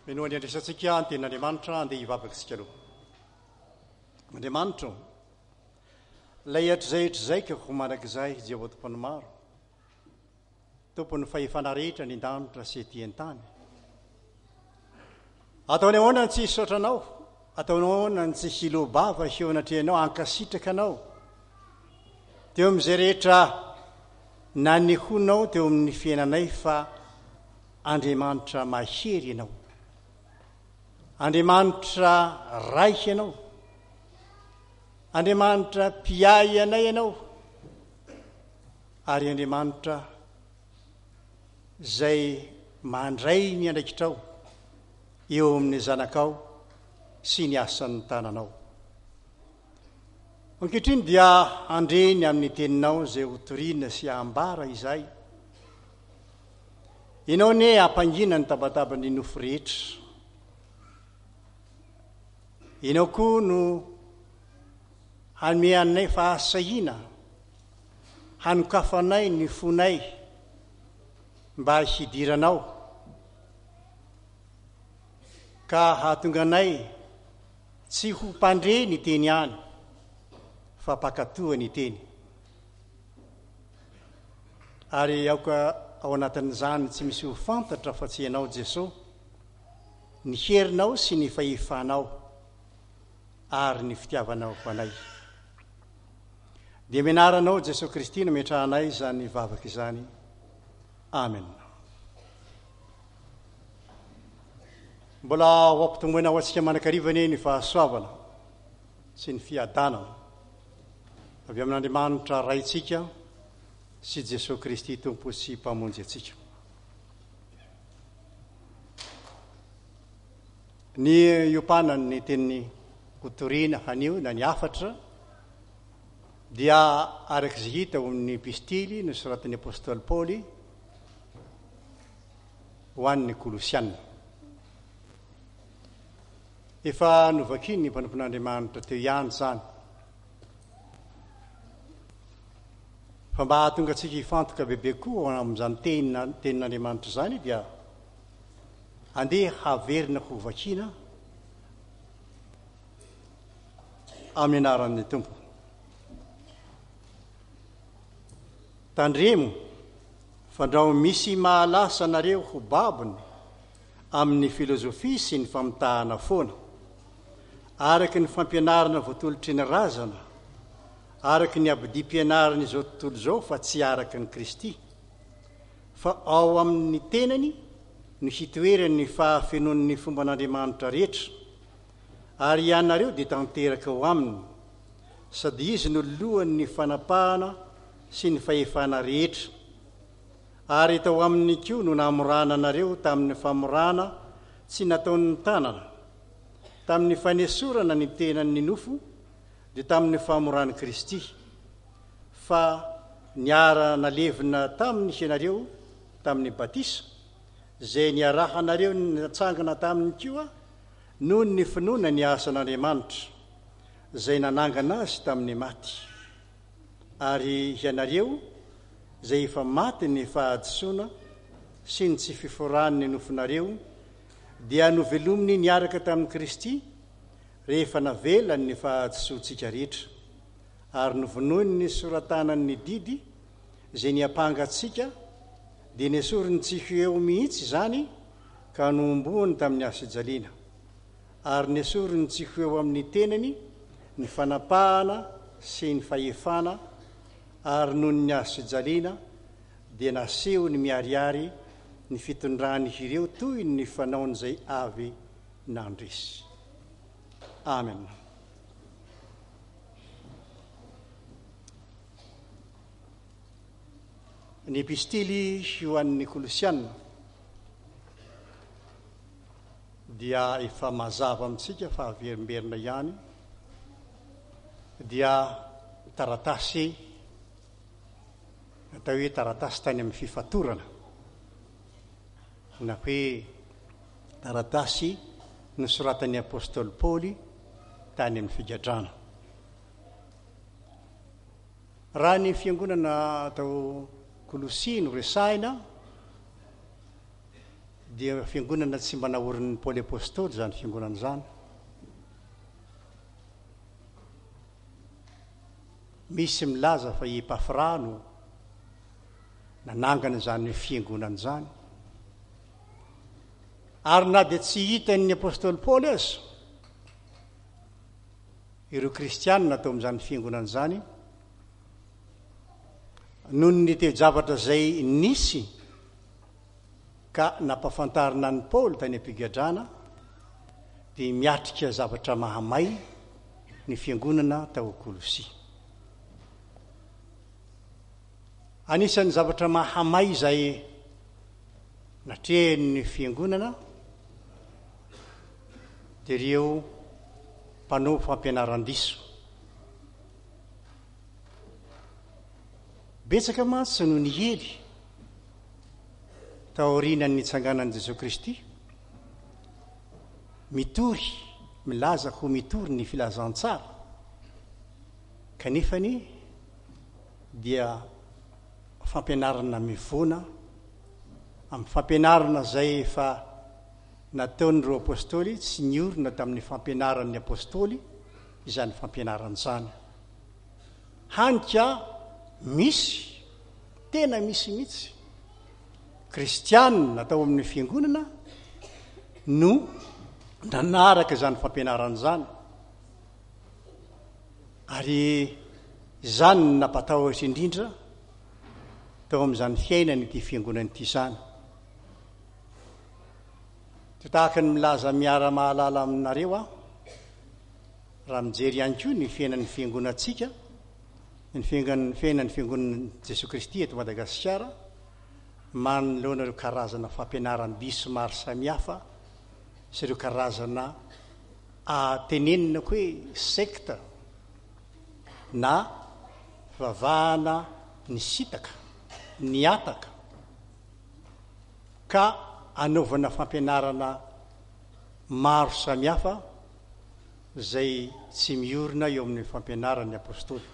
Minoany andresantsika ny tenin'Andriamanitra andeha hivavaka aloha. Andriamanitra ilay hatrizay ho manakizay Jehovah tompony maro, tompony fahefana rehetra ny danitra sy ety an-tany. Ataony ahoana tsy hisotranao, ataony ahoana tsy hilobava heonatrehanao, ankasitraka anao teo amin'izay rehetra nanehonao teo amin'ny fiainanay, fa Andriamanitra mahery ianao, Andriamanitra raiky ianao, Andriamanitra mpiay anay ianao, ary Andriamanitra izay mandray ny andraikitrao eo amin'ny zanakao sy ny asan'ny tananao. Ankehitriny dia andreny amin'ny teninao izay hotoriana sy ambara izay. Ianao ne ampangina ny tabatabany nofo rehetra. Ianao koa no hanome anay fahasahiana, hanokafanay ny fonay mba hidiranao, ka hahatonga anay tsy ho mpandre ny teny ihany, fa mpakatoa ny teny. Ary aoka ao anatin'izany tsy misy ho fantatra fa tsy ianao Jesosy, ny herinao sy ny fahefanao ary ny fitiavanao ho anay. Dia menaranao Jesosy Kristy no metrahanay izany vavaka izany. Amen. Mbola ho ampitomboina ho antsika manakarivany ny fahasoavana sy ny fiadanana avy amin'Andriamanitra raitsika sy Jesosy Kristy tompo sy mpamonjy atsika. Ny iopanany ny tenin'ny kotoriana hanio na ny afatra dia arak'izay hita ao amin'ny epistily nosoratan'ny apôstôly Paoly ho an'ny Kolosiana. Efa novakiny ny mpanompon'Andriamanitra teo ihany izany, fa mba hahatonga antsika hifantoka bebe koa amin'izany tenin'Andriamanitra izany dia andeha haverina ho vakiana amin'ny anaran'ny Tompo. Tandremo fandrao misy mahalasa anareo ho babony amin'ny filozofia sy ny famitahana foana, araky ny fampianarana voatolotry ny razana, araky ny abidi-pianarana izao tontolo izao, fa tsy araky ny Kristy, fa ao amin'ny tenany no hitoerany fahafenon'ny fomban'Andriamanitra rehetra, ary ianareo dia tanteraka ao aminy, sady izy no lohan'ny fanapahana sy ny fahefana rehetra. Ary tao amin'ny koa no namorana anareo tamin'ny famorana tsy nataon'ny tanana, tamin'ny fanesorana ny tenan'ny nofo, dia tamin'ny famorana Kristy, fa niara nalevina tamin'ny ianareo tamin'ny batisa, izay niarahanareo natsangana tamin'ny koa noho ny finoana ny asan'Andriamanitra izay nanangana azy tamin'ny maty. Ary ianareo izay efa maty ny fahadisoana sy ny tsy fiforan'ny nofonareo dia novelominy niaraka tamin'ny Kristy rehefa navelany ny fahadisoantsika rehetra, ary novonoiny ny soratanan'ny didy izay niampangatsika, dia nesoriny tsy eo mihitsy izany ka nomboany tamin'ny asojaliana, ary nesoriny tsy eo amin'ny tenany ny fanapahana sy ny fahefana, ary noho ny asojaliana dia naseho ny miariary ny fitondrany ireo toy ny fanaon'izay avy nandresy. Amen. Ny epistily ho an'ny Kolosiana dia efa mazava amintsika fa averimberina ihany, dia taratasy, atao hoe taratasy tany amin'ny fifatorana, na hoe taratasy nosoratan'ny apôstôly Paoly tany amin'ny figadrana. Raha ny fiangonana atao Kolosia no resahina dia fiangonana tsy mba naorin'ny Paoly apôstôly zany fiangonana zany. Misy milaza fa Epafra no nanangana zany fiangonana zany. Ary na dia tsy hitan'ny apôstôly Paoly azy, ireo kristianina atao amin'izany fiangonana zany, noho ny teo-javatra zay nisy ka nampafantarina ny Paoly tany am-pigadrana, dia miatrika zavatra mahamay ny fiangonana tao Kolosia. Anisan'ny zavatra mahamay zay natrehan'ny fiangonana dia ireo mpanao fampianaran-diso. Betsaka mantsy no nihely tao aorianan'ny itsanganan'i Jesosy Kristy, mitory milaza ho mitory ny filazantsara, kanefany dia fampianarana mivoana amin'ny fampianarana zay efa nataon'ireo apôstôly, tsy niorina tamin'ny fampianaran'ny apôstôly izany fampianarana zany. Hanika misy, tena misy mihitsy kristianina natao amin'ny fiangonana no nanaraka izany fampianarana zany, ary izany nampatahotra indrindra tao amin'izany fiainany ity fiangonana ity zany. Tahaka ny milaza miara-mahalala aminareo raha mijery ihany koa ny fiainan'ny fiangonantsika, ny fiainan'ny fiangonan'i Jesosy Kristy eto Madagasikara, manoloana ireo karazana fampianaran-diso maro samihafa sy ireo karazana tenenina koa hoe sekta na fivavahana ny sitaka, ny ataka, ka anaovana fampianarana maro samihafa zay tsy miorina eo amin'ny fampianaran'ny apôstôly.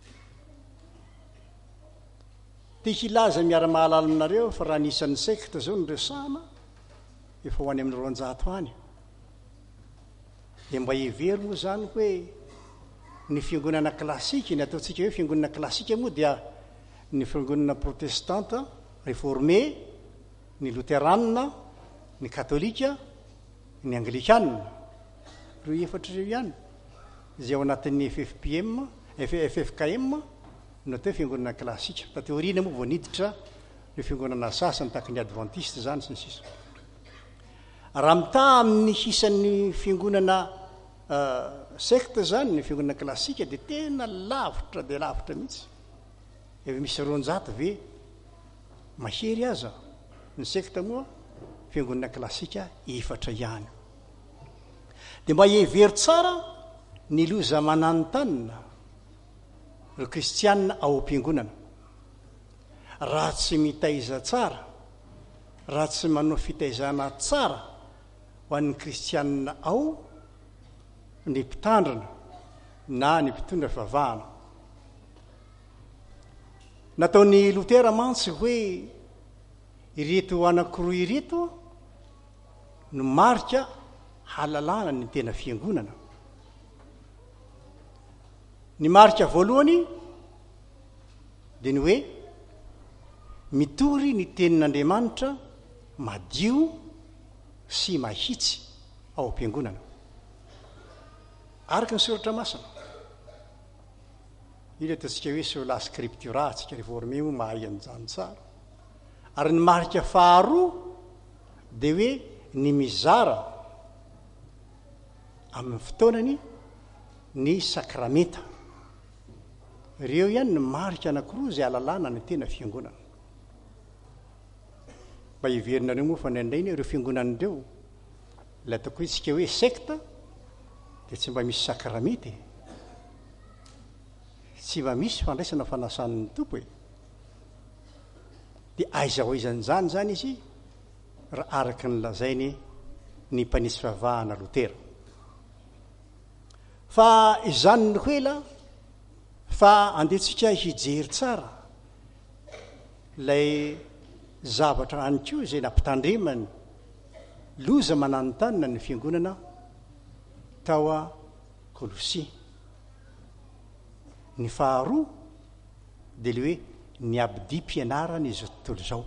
Tia hilaza miara-mahalala aminareo fa raha nisan'ny sekta zao nyresahana efa ho any amin'ny 200 any, dia mba hevery moa zany hoe ny fiangonana klasika, ny ataontsika hoe fiangonana klasika moa dia ny fiangonana protestanta, réformé, ny luteranina, ny katolika, ny anglikanina, ireo efatra ireo ihany izay ao anatin'ny FFKM no atao fiangonana klasika. Tateoriana moa vao niditra ny fiangonana sasany tahaka ny adventiste zany sy ny sisa. Raha mita amin'ny hisan'ny fiangonana sekta zany ny fiangonana klasika dia tena lavitra dia lavitra mihitsy. Efa misy 200 ve mahery aza. Ny sekta moa fiangonana klasika efatra ihany. Dia mba hevery tsara ny loza mananontanyna ireo kristianina ao am-piangonana. Raha tsy mitaiza tsara, raha tsy manao fitaizana tsara ho an'ny kristianina ao ny mpitandrina na ny mpitondra fivavahana. Nataon'ny Lotera mantsy hoe ireto anankiroa ireto no marika halalana ny tena fiangonana. Ny marika voalohany dia ny hoe mitory ny tenin'Andriamanitra madio sy mahitsy ao am-piangonana araka ny soratra masina. Io ataontsika hoe sola scriptura, tsika réformé moa mahay an'izany tsara. Ary ny marika faharoa dia hoe ny mizara amin'ny fotoanany ny sakramenta. Ireo ihany ny marika anankiroa izay ahalalana ny tena fiangonana. Mba hiverinareo moa fa ndraindray ireo fiangonan'ireo ilay ataoko isika hoe sekta dia tsy mba misy sakramety, tsy mba misy fandraisana fanasan'ny tompo e. Dia aiza ho aizan'izany zany izy raha araka ny lazainy ny mpanisy fivavahana Lotera. Fa izany ny hoela fa andehantsika hijery tsara ilay zavatra any koa izay nampitandremany loza mananontanyna ny fiangonana tao a Kolosia. Ny faharoa dia le hoe ny abidi-pianarana izao tontolo izao.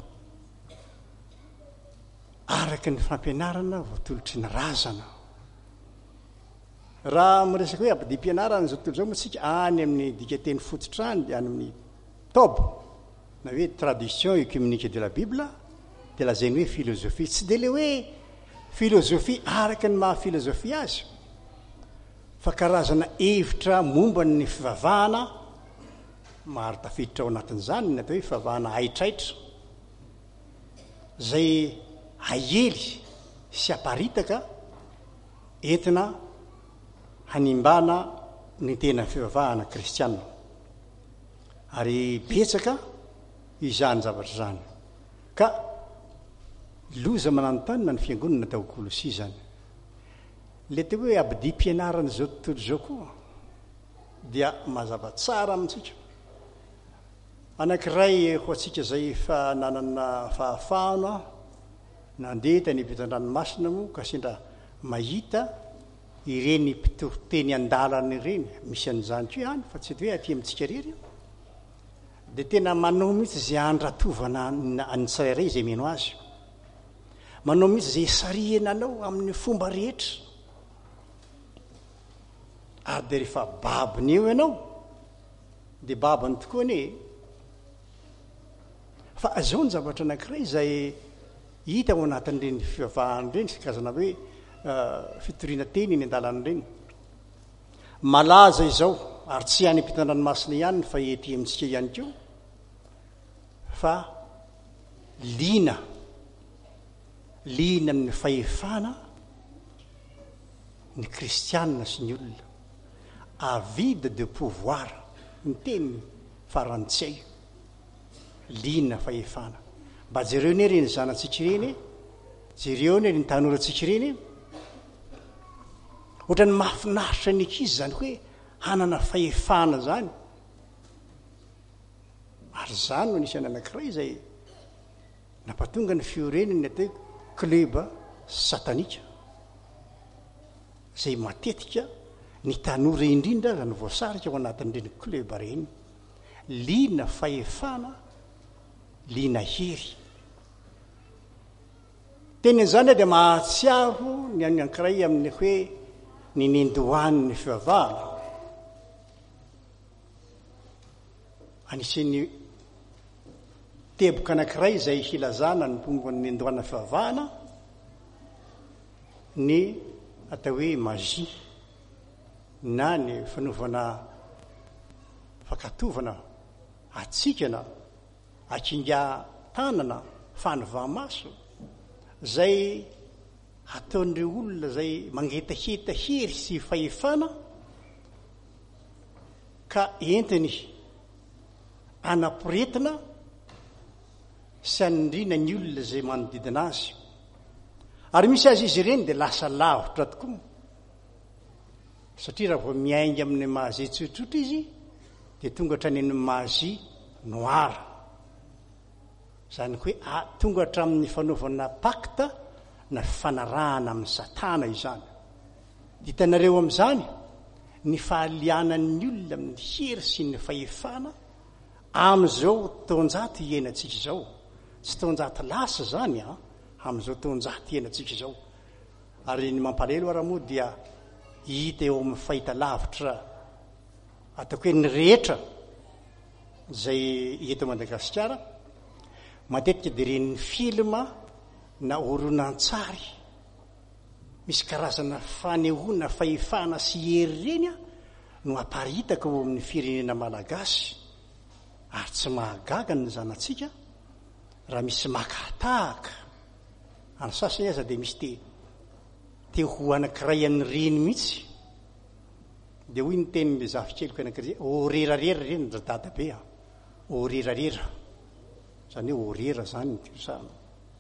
Araka ny fampianarana voatolotry ny razana. Raha miresaka hoe abidi-pianarana izao tontolo izao moa tsika any amin'ny dikateny fototrany dia any amin'ny tobo na hoe tradition écuménique de la Bible dia lazainy hoe philosophie. Tsy dia le hoe philosophie araka ny maha philosophie azy fa karazana hevitra momba ny fivavahana maro tafiditra ao anatin'izany ny atao hoe fivavahana aitraitra zay ahely sy aparitaka entina hanimbana ny tena fivavahana kristianina ary betsaka izany zavatra zany ka loza mananontanyna ny fiangonana tao Kolosia zany. Le teo hoe abidi-pianarana zao tontolo zao koa dia mazava tsara amintsika. Anankiray ho atsika zay fa nanana fahafahana nandeha tany ampitan-dranomasina moa ka sendra mahita ireny mpitoriteny an-dalana ireny misy an'izany ko ihany fa tsy hoe aty amintsika rery dia tena manao mihitsy zay andratovana any tsirairay zay mino azy, manao mihitsy zay sarihana anao amin'ny fomba rehetra ary dia rehefa babiny eo ianao dia babany tokoa ane. Fa azao ny zavatra anankiray zay hita ao anatin'ireny fivavahana ireny sy karazana hoe fitoriana teny ny an-dalana ireny. Malaza izao ary tsy any ampitan-dranomasina ihany fa ety amintsika ihany koa fa liana amin'ny fahefana ny kristianina sy ny olona avide de pouvoir ny teny farantsay liana fahefana mba jereo ny reny zanatsika ireny jereo ny ny tanoratsika ireny ohatrany mahafinaritra ny ankizy zany hoe hanana fahefana zany ary zany no anisany anankiray zay nampatonga ny fiorenany atao club satanika zay matetika ny tanora indrindra zany voasarika ao anatin'ireny club reny liana fahefana liana hery. Teny zany dia mahatsiaro ny anankiray amin'ny hoe ny nindohan'ny fivavahana. Anisan'ny teboka anankiray zay hilazana ny momba ny nindohana fivavahana ny atao hoe magie na ny fanaovana fakatovana atsikana akinga tanana fanovamaso zay ataon'ireo olona zay mangetaheta hery sy fahefana ka entiny anaporetina sy anindrina ny olona zay manodidina azy ary misy azy izy ireny dia lasa lavitra tokoa satria raha vao miainga amin'ny magie tsotsotra izy dia tonga hatrany amin'ny magie noara zany hoe tonga hatramin'ny fanaovana pacte na fanarahana amin'ny satana izany. Hitanareo amin'izany ny fahalianan'ny olona amin'ny hery sy ny fahefana amin'izao taonjato iainantsika izao, tsy taonjato lasa zany amin'izao taonjato iainantsika izao. Ary ny mampalahelo ara moa dia hita eo amin'ny fahita lavitra ataoko hoe ny rehetra zay eto Madagasikara matetika dia reny filma na horonan-tsary misy karazana fanehoana fahefana sy hery reny no aparitaka ao amin'ny firenena malagasy ary tsy mahagaga ny zanatsika raha misy makatahaka any sasany aza dia misy te ho anankiray an'ny reny mihitsy dia hoy ny tenin'le zafikelyko anankiray orerarera reny dra dadabe orerarera zany hoe orera zany ny tiosana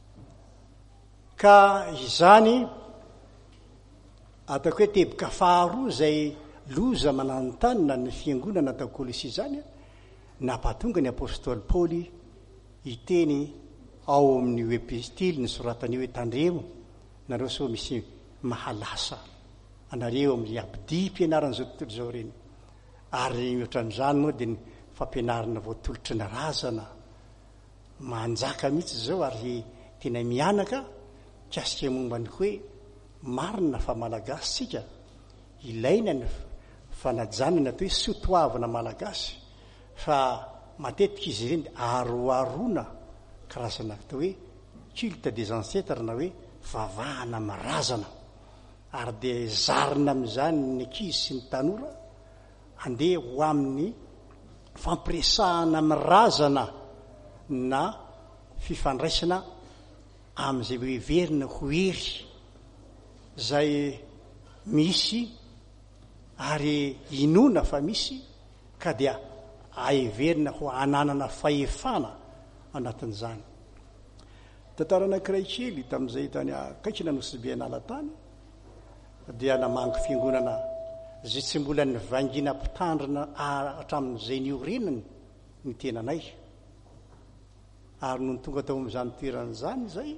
ka izany ataoko hoe teboka faharoa zay loza mananontanyna ny fiangonana tao Kolosia zany nampatonga ny apôstôly Paoly hiteny ao amin'ny epistily ny soratany hoe tandremo nareo so misy mahalasa anareo amin'ny abidi mpianaran'izao tontolo zao reny, ary ohatran'izany moa dia ny fampianarana voatolotry ny razana manjaka mihitsy zao, ary tena mianaka kasika momba ny hoe marina fa malagasy sika, ilaina ny fanajanana atao hoe sotoavana malagasy, fa matetika izy ireny dia aroarona karazana atao hoe culte des ancêtres na hoe vavahana mirazana, ary dia zarina amin'izany ny ankizy sy ny tanora andeha ho amin'ny fampiresahana mirazana na fifandraisana amin'izay hoeverina ho hery zay misy, ary inona fa misy ka dia aheverina ho ananana fahefana anatin'izany. Tantara anankiray kely tamin'izay tany akaikina Nosy-Bienala tany dia namango fiangonana zay tsy mbola nivaingina mpitandrina hatramin'izay niorenany ny tenanay, ary no tonga tao amin'izany toeran'izany zay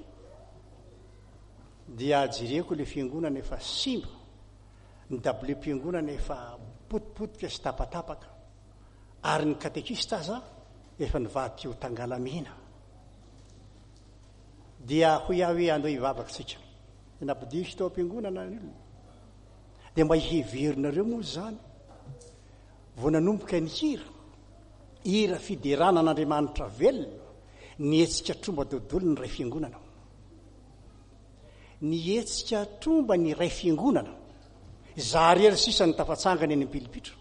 dia jereko le fiangonana efa simba, ny dabile fiangonana efa potipotika sy tapatapaka, ary ny katekista aza efa nivady teo Tangalamena. Dia hoy aho hoe andeo hivavaka tsika, nampidisy tao am-piangonana ny olona, dia mba iheverinareo moa zany vao nanomboka ny hira fiderana an'Andriamanitra velona, nietsika tromba dodolo ny ray fiangonana, nietsika tromba ny ray fiangonana, zaharery sisa ny tafatsangany eny am-pilipitra,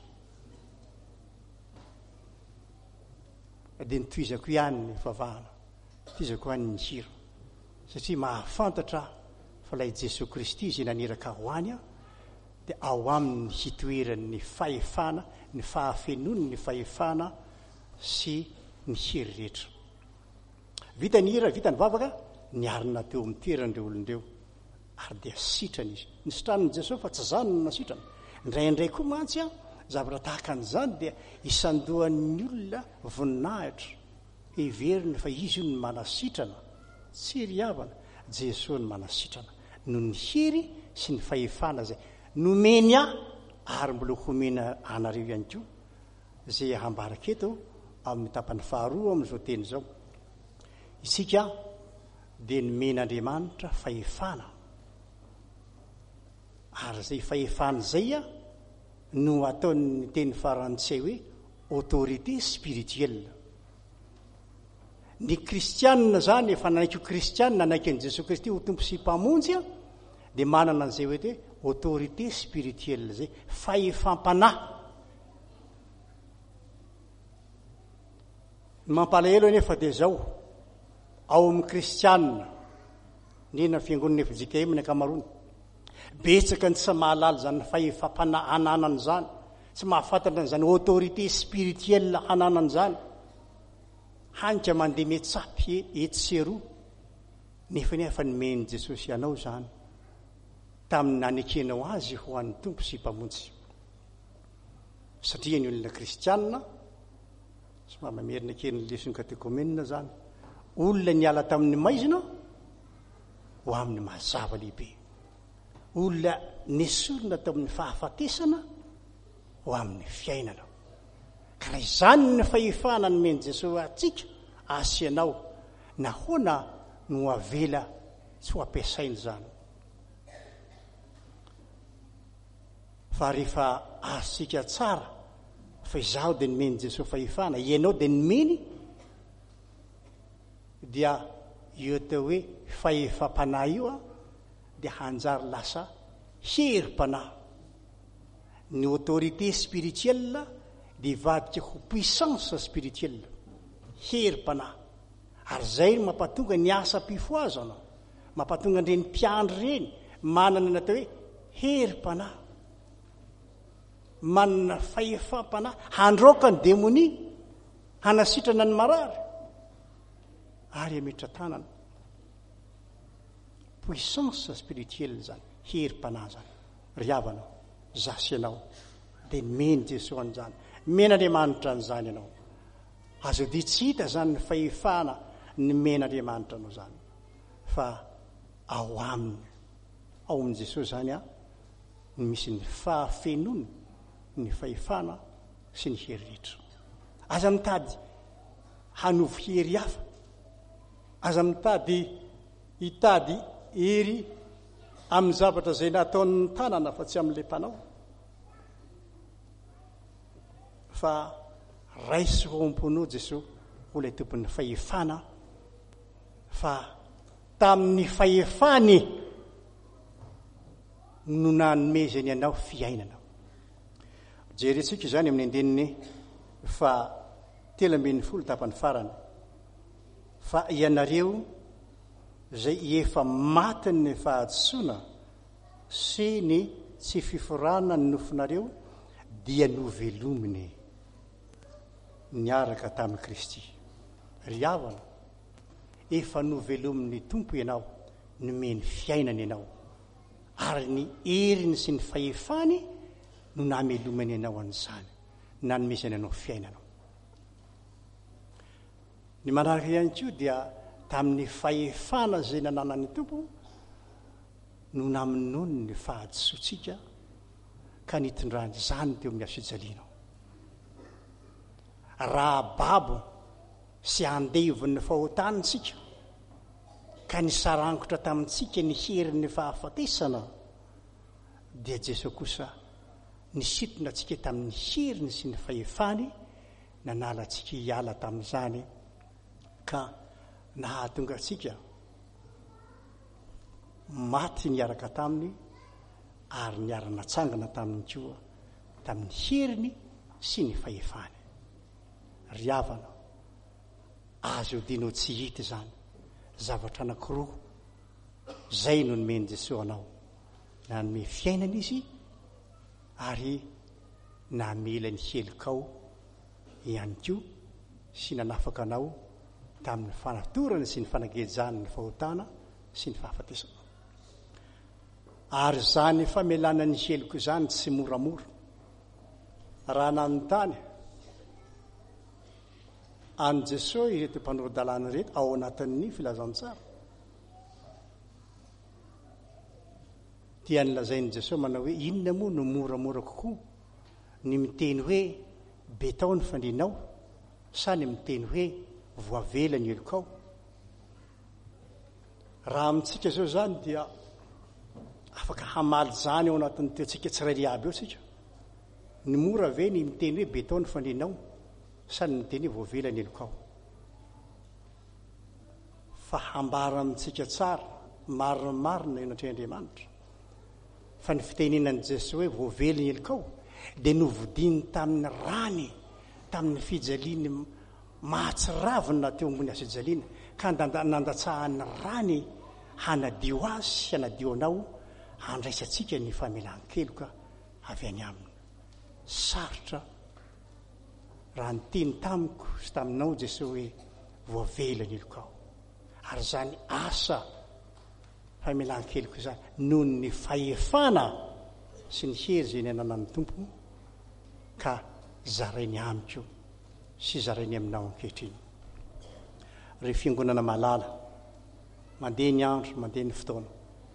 dia nitoizako ihany ny favahana, nitoizako ihany ny hira, satria mahafantatra fa ilay Jesosy Kristy izay naneraka ho any dia ao aminy hitoeran'ny fahefana, ny fahafenony ny fahefana sy ny hery rehetra. Vita ny hira, vita ny vavaka, niarina teo amin'ny toeran'ireo olondreo, ary dia sitrana izy. Nisitran'i Jesosy fa tsy zany no nasitrana. Indraindray koa mantsy zavatra tahaka an'izany dia isandohan'ny olona voninahitra heverina fa izy io ny manasitrana, tsy ry havana, Jesosy ny manasitrana no ny hery sy ny fahefana zay nomeny ary mbola homena anareo ihany koa, zay hambaraka eto amin'ny tapany faharoa amin'izao teny zao. Isika dia nomen'Andriamanitra fahefana, ary zay fahefana zay no ataon'ny teny farantsay hoe autorité spirituelle. Ny kristianina zany efa nanaiky kristianina nanaiky an'i Jesosy Kristy ho tompo sy mpamonjy dia manana an'izay hoe autorité spirituelle zay, fahefam-panahy. Mampalahelo anefa dia zao ao amin'ny kristianina nena fiangonana efa JKM ny akamarony, betsaka ny tsy mahalala zany fahefam-panahy hananany zany, tsy mahafantatra zany autorité spirituelle hananany zany, hanika mandeha metsapy etseroa, nefa ny efa nomeny Jesosy ianao zany tamin'ny nanekenao azy ho an'ny tompo sy mpamonjy. Satria ny olona kristianina sy mamerina kely ny lesony katekomenina zany, olona niala tamin'ny maizina ho amin'ny mazava lehibe, olona nesorina tamin'ny fahafatesana ho amin'ny fiainana. Ka raha izany ny fahefana nomeny Jesosy atsika asianao, nahoana no avela tsy ho ampiasainy zany? Fa rehefa asika tsara fa izaho dia nomeny Jesosy fahefana, ianao dia nomeny, dia io teo hoe fahefam-panahy io dia hanjary lasa herim-panahy. Ny autorité spirituelle dia vadika ho puissance spirituelle, herim-panahy. Ary zay mampatonga ny asa mpifoazana, mampatonga ireny mpiandry reny manana ny atao hoe herim-panahy, manana fahefam-panahy, handroaka ny démonie, hanasitrana ny marary, ary ametra tanana. Puissance spirituelle zany, herim-panahy zany. Ry havanao, zasy ianao dia nomeny Jesosy an'izany, men'Andriamanitra an'izany ianao. Azo dia tsy hita zany ny fahefana ny men'Andriamanitra anao zany, fa ao aminy ao amin' Jesosy zany a ny misy ny fahafenony ny fahefana sy ny hery rehetra. Aza mitady hanovo hery hafa, aza mitady hitady hery amin'ny zavatra izay nataon'ny tanana fa tsy amin'ilay mpanao, fa raisy ho am-ponao Jesosy ho ilay tompon'ny fahefana, fa tamin'ny fahefany no nanomezany ianao fiainana. Jerentsika izany amin'ny andininy fa 17 tapany farany, fa ianareo izay efa matiny ny fahadosoana sy ny tsy fiforana ny nofinareo dia novelominy niaraka tamin'i Kristy. Ry havana, efa novelomin'ny tompo ianao, nomeny fiainana ianao, ary ny heriny sy ny fahefany no namelomany ianao an'izany, nanomezany ianao fiainana. Ny manaraka ihany koa dia tamin'ny fahefana izay nananany tompo no namonony ny fahadisoantsika ka nitondrany izany teo amin'ny hasojaliana. Raha babo sy andevon'ny fahotanitsika ka nisarangotra tamintsika ny herin'ny fahafatesana, dia Jesosy kosa nisitona antsika tamin'ny heriny sy ny fahefany, nanala antsika hiala tamin'izany ka nahatonga antsika maty niaraka taminy ary niara-natsangana taminy koa tamin'ny heriny sy ny fahefany. Ry havana, azo dinao tsy hita izany zavatra anankiroa zay no nomeny Jesosy anao, nanome fiainana izy ary namela ny helokao ihany koa sy nanafaka anao tamin'ny fanatorana sy ny fanagejany ny fahotana sy ny fahafatesana. Ary zany famelana ny heloko izany tsy moramora. Raha nanontany an Jesosy ireto mpanoro-dalàna reto ao anatin'ny filazantsara, dia nilazain'i Jesosy manao hoe inona moa no moramora kokoa, ny miteny hoe betao ny fandrinao sa ny miteny hoe voavela ny helokao? Raha amintsika zao zany dia afaka hamaly zany ao anatin'ny toetsika tsirairay aby eo sika. Ny mora ve ny miteny hoe betao ny fandrinao sa ny miteny hoe voavela ny helokao? Fa hambara amintsika tsara marimarina enatre'Andriamanitra fa ny fitenenan'i Jesosy hoe voavela ny helokao dia novodiny tamin'ny rany, tamin'ny fijaliany mahatsiravina teo ambony hasojaliana, ka nandatsahan'ny rany hanadio azy sy hanadio anao, handraisantsika ny famelan-keloka avy any aminy. Sarotra raha nyteny tamiko sy taminao Jesosy hoe voavela ny helokao, ary zany asa famelan-keloka izany noho ny fahefana sy ny hery zay nananan'ny tompo, ka zarainy amiko sy zarainy aminao ankehitriny. Ry fiangonana malala, mandeha ny andro, mandeha ny fotoana,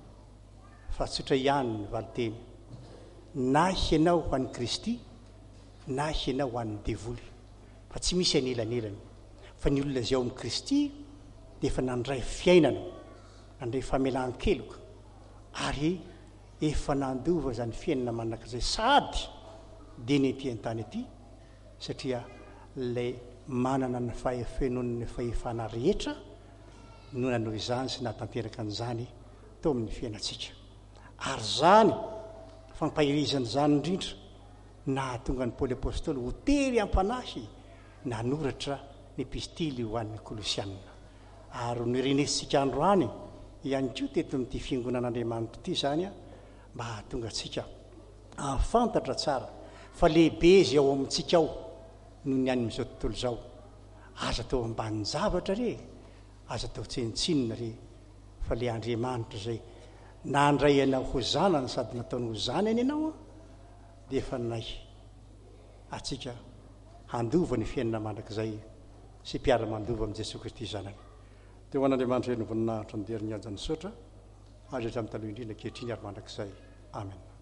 fa tsotra ihany ny valiteny, na hianao ho an'i Kristy na hianao ho an'ny devoly, fa tsy misy anelanelany. Fa ny olona zay ao amin'i Kristy dia efa nandray fiainana, nandray famelan-keloka, ary efa nandova zany fiainana manak'izay sady dia ny ety an-tany ety, satria ilay manana ny fahefenony ny fahefana rehetra no nanao izany sy natanteraka an'izany tao amin'ny fiainantsika. Ary zany fampahirizany zany indrindra nahatonga ny Paoly apôstôly ho tery ampanahy nanoratra ny epistily ho an'ny Kolosianina. Ary ny renesitsika androany ihany koa teto amin'ity fiangonan'Andriamanitra ity zany a, mba hahatonga antsika afantatra tsara fa lehibe izy ao amintsika ao no ny any amin'izao tontolo izao. Aza tao ambany zavatra re, aza tao tsinitsinina re, fa le Andriamanitra zay nandray ianao ho zanany sady nataony ho zanany ianao a, dia efa nay atsika handova ny fiainana mandrakizay sy mpiara-mandova amin'i Jesosy Kristy zanany. Teo an'Andriamanitra eny voninahitra ny deriny ajany sotra azo hatramin'ny taloha indrindra kehitriny ary mandrakizay amen.